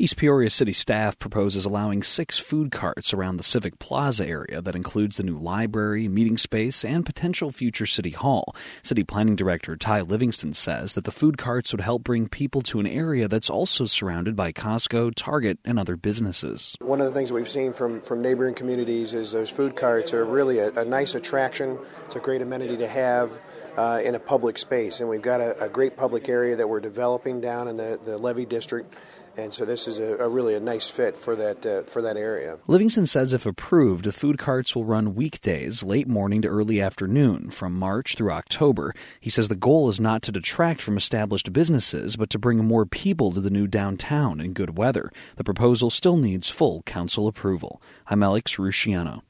East Peoria City staff proposes allowing 6 food carts around the Civic Plaza area that includes the new library, meeting space, and potential future City Hall. City Planning Director Ty Livingston says that the food carts would help bring people to an area that's also surrounded by Costco, Target, and other businesses. One of the things we've seen from neighboring communities is those food carts are really a nice attraction. It's a great amenity to have in a public space, and we've got a great public area that we're developing down in the Levy District. And so this is really a nice fit for that area. Livingston says if approved, the food carts will run weekdays, late morning to early afternoon, from March through October. He says the goal is not to detract from established businesses, but to bring more people to the new downtown in good weather. The proposal still needs full council approval. I'm Alex Rusciano.